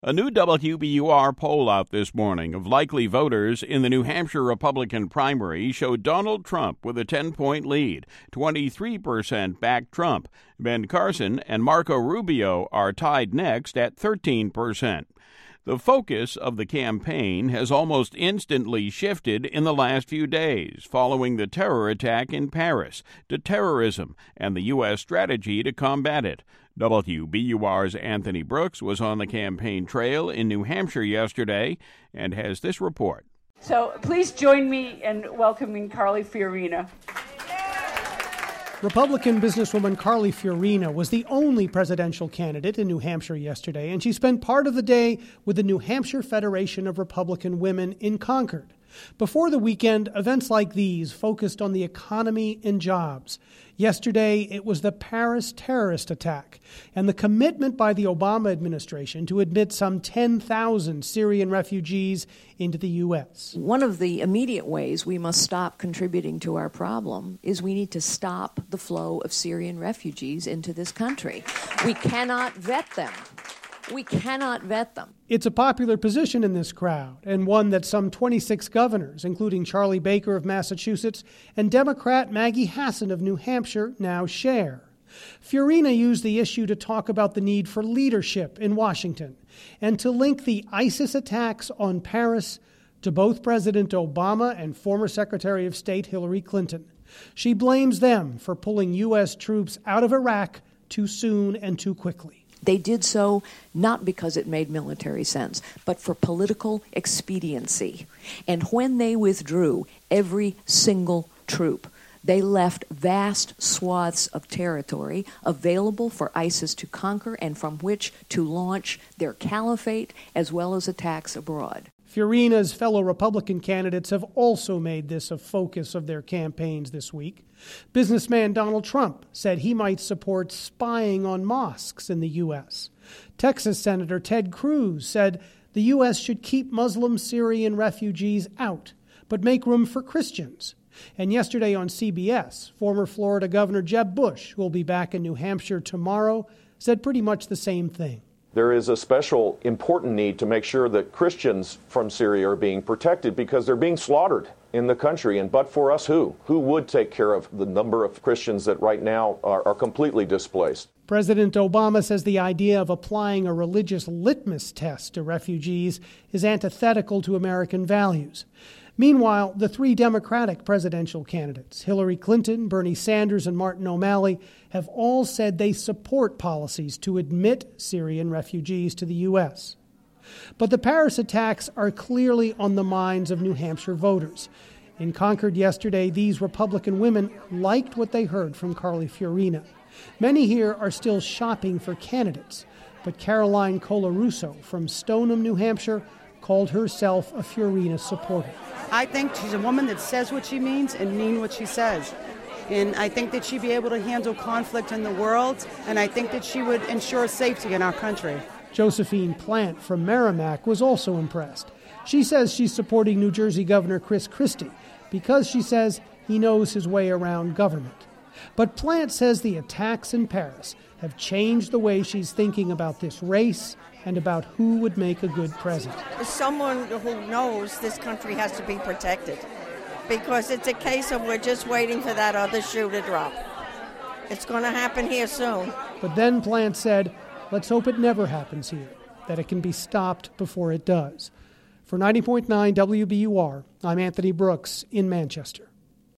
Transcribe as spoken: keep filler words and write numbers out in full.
A new W B U R poll out this morning of likely voters in the New Hampshire Republican primary showed Donald Trump with a ten-point lead. twenty-three percent back Trump. Ben Carson and Marco Rubio are tied next at thirteen percent. The focus of the campaign has almost instantly shifted in the last few days following the terror attack in Paris to terrorism and the U S strategy to combat it. W B U R's Anthony Brooks was on the campaign trail in New Hampshire yesterday and has this report. So please join me in welcoming Carly Fiorina. Republican businesswoman Carly Fiorina was the only presidential candidate in New Hampshire yesterday, and she spent part of the day with the New Hampshire Federation of Republican Women in Concord. Before the weekend, events like these focused on the economy and jobs. Yesterday, it was the Paris terrorist attack and the commitment by the Obama administration to admit some ten thousand Syrian refugees into the U S. One of the immediate ways we must stop contributing to our problem is we need to stop the flow of Syrian refugees into this country. We cannot vet them. We cannot vet them. It's a popular position in this crowd, and one that some twenty-six governors, including Charlie Baker of Massachusetts and Democrat Maggie Hassan of New Hampshire, now share. Fiorina used the issue to talk about the need for leadership in Washington and to link the ISIS attacks on Paris to both President Obama and former Secretary of State Hillary Clinton. She blames them for pulling U S troops out of Iraq too soon and too quickly. They did so not because it made military sense, but for political expediency. And when they withdrew every single troop, they left vast swaths of territory available for ISIS to conquer and from which to launch their caliphate as well as attacks abroad. Fiorina's fellow Republican candidates have also made this a focus of their campaigns this week. Businessman Donald Trump said he might support spying on mosques in the U S. Texas Senator Ted Cruz said the U S should keep Muslim Syrian refugees out, but make room for Christians. And yesterday on C B S, former Florida Governor Jeb Bush, who will be back in New Hampshire tomorrow, said pretty much the same thing. There is a special important need to make sure that Christians from Syria are being protected because they're being slaughtered in the country. And but for us, who? Who would take care of the number of Christians that right now are, are completely displaced? President Obama says the idea of applying a religious litmus test to refugees is antithetical to American values. Meanwhile, the three Democratic presidential candidates, Hillary Clinton, Bernie Sanders, and Martin O'Malley, have all said they support policies to admit Syrian refugees to the U S. But the Paris attacks are clearly on the minds of New Hampshire voters. In Concord yesterday, these Republican women liked what they heard from Carly Fiorina. Many here are still shopping for candidates, but Caroline Colarusso from Stoneham, New Hampshire, called herself a Fiorina supporter. I think she's a woman that says what she means and means what she says. And I think that she'd be able to handle conflict in the world, and I think that she would ensure safety in our country. Josephine Plant from Merrimack was also impressed. She says she's supporting New Jersey Governor Chris Christie because, she says, he knows his way around government. But Plant says the attacks in Paris have changed the way she's thinking about this race and about who would make a good president. Someone who knows this country has to be protected, because it's a case of we're just waiting for that other shoe to drop. It's going to happen here soon. But then Plant said, let's hope it never happens here, that it can be stopped before it does. For ninety point nine W B U R, I'm Anthony Brooks in Manchester.